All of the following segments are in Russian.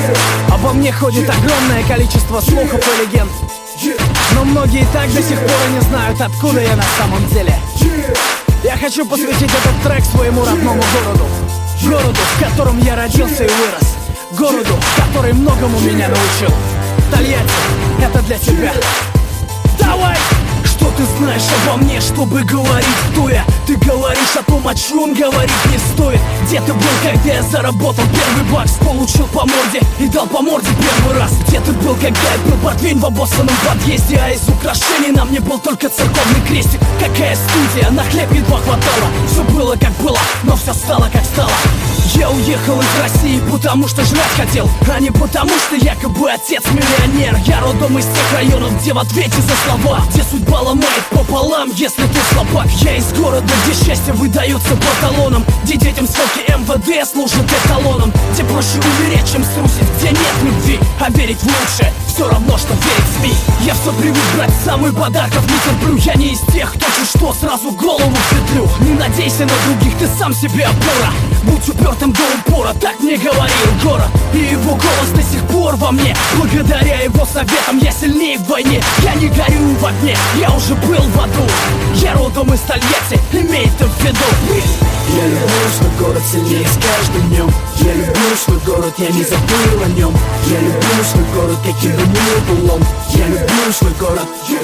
Обо мне ходит огромное количество слухов и легенд, но многие так до сих пор и не знают, откуда я на самом деле. Я хочу посвятить этот трек своему родному городу. Городу, в котором я родился и вырос. Городу, который многому меня научил. Тольятти, это для тебя. Давай! Что ты знаешь обо мне, чтобы говорить, кто я? Ты говоришь о том, о чем говорить не стоит. Где ты был, когда я заработал первый бакс, получил по морде и дал по морде первый раз? Где ты был, когда я пил портвейн в обоссанном подъезде, а из украшений на мне был только церковный крестик? Какая студия, на хлеб едва хватало. Все было как было, но все стало как стало. Я уехал из России, потому что жрать хотел, а не потому что якобы отец миллионер. Я родом из тех районов, где в ответе за слова, где судьба ломает пополам, если ты слабак. Я из города, где счастье выдается по талонам, где детям сроки МВД служат эталоном, где проще умереть, чем струсить, где нет любви, а верить в лучшее все равно, что верить в СМИ. Я все привык брать с самых подарков, не терплю. Я не из тех, кто чуть что сразу голову в петлю. Не надейся на других, ты сам себе опора. Будь упертым до упора, так мне говорил город. И его голос до сих пор во мне. Благодаря его советам я сильнее в войне. Я не горю в огне, я уже был в аду. Я родом из Тольятти, имей это в виду. Я люблю свой город сильнее с каждым днем. Я люблю свой город, я не забыл о нем. Я люблю свой город, каким бы ни был он. Я люблю свой город.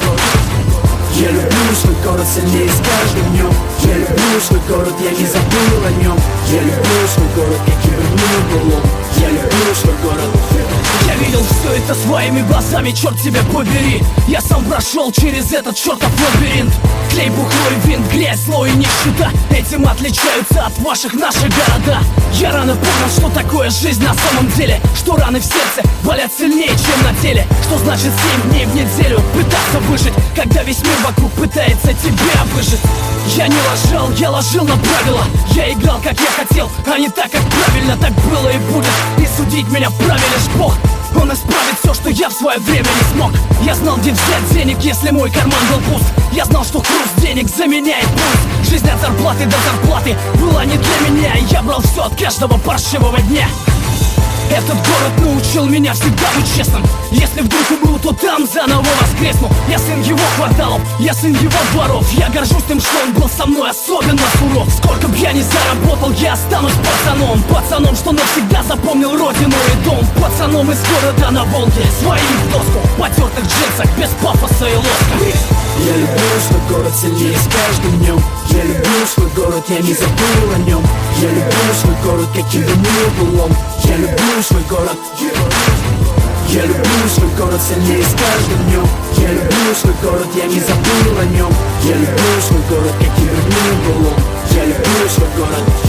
Я люблю свой город сильнее с каждым днем. Я люблю свой город, я не забыл о нем. Я люблю свой город, каким бы ни был он. Я люблю свой город. Я видел все это своими глазами, черт тебя побери. Я сам прошел через этот чертов лабиринт. Клей, бухло и винт, грязь, зло и нищета. Этим отличаются от ваших наши города. Я рано понял, что такое жизнь на самом деле. Что раны в сердце болят сильнее, чем на теле. Что значит 7 дней в неделю пытаться выжить, когда весь мир вокруг пытается тебя выжить. Я не лажал, я ложил на правила. Я играл как я хотел, а не так, как правильно. Так было и будет, и судить меня вправе лишь Бог. Он исправит все, что я в свое время не смог. Я знал, где взять денег, если мой карман был пуст. Я знал, что хруст денег заменяет пульс. Жизнь от зарплаты до зарплаты была не для меня, и я брал все от каждого паршивого дня. Этот город научил меня всегда быть честным. Если вдруг умру, то там заново воскресну. Я сын его кварталов, я сын его дворов. Я горжусь тем, что он был со мной особенно суров. Сколько б я ни заработал, я останусь пацаном. Пацаном, что навсегда запомнил родину и дом. Пацаном из города на Волге, своим в доску, потертых джинсах, без пафоса и лоска. Я люблю свой город сильнее с каждым днем. Я люблю свой город, я не забыл о нем. Я люблю свой город, каким бы ни был он. Я люблю свой город. Я люблю свой город сильнее с каждым днем. Я люблю свой город, я не забыл о нем. Я люблю свой город, каким бы ни был он. Я люблю свой город.